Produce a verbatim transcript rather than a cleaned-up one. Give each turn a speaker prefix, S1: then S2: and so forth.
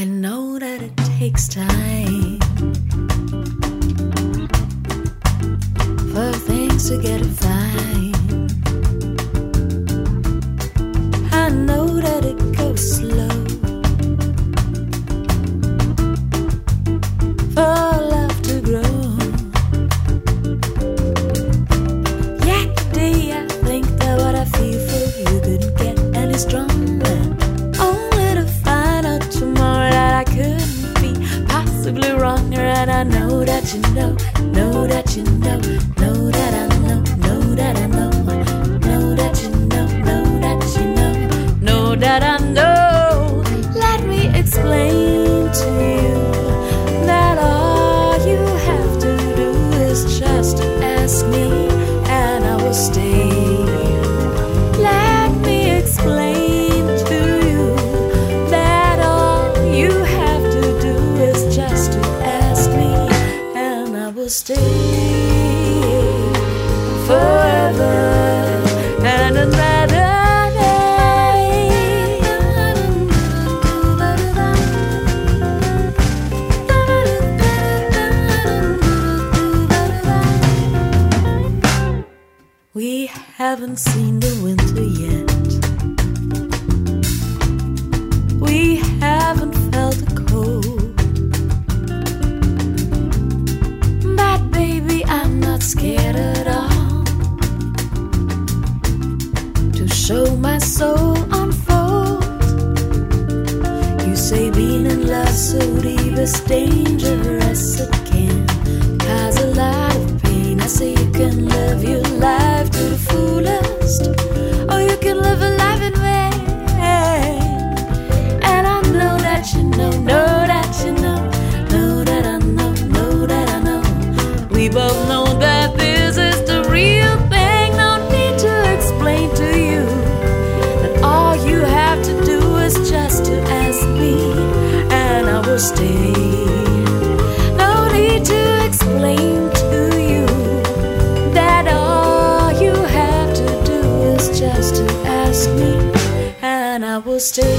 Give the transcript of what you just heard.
S1: I know that it takes time for things to get fine. I know that it goes slow for love to grow. Yesterday I think that what I feel for you couldn't get any stronger, only to find out tomorrow that I couldn't be possibly wronger. And I know that you know, know that you know, know that I know, know that I know, know that you know, know that you know, know that I know. Let me explain to you that all you have to do is just ask me and I will stay. Let me explain to you that all you have to do is just to ask me and I will stay forever and another we haven't seen the winter yet. We haven't felt the cold. But baby, I'm not scared at all to show my soul unfold. You say being in love so deep is dangerous. It can cause a lot of pain. I say you can live your life to the fullest, or you can live a life in vain. And I know that you know, know that you know, know that I know, know that I know. We both know that this is the real thing. No need to explain to you that all you have to do is just to ask me and I will stay. No need to explain to you that all you have to do is just to ask me and I will stay.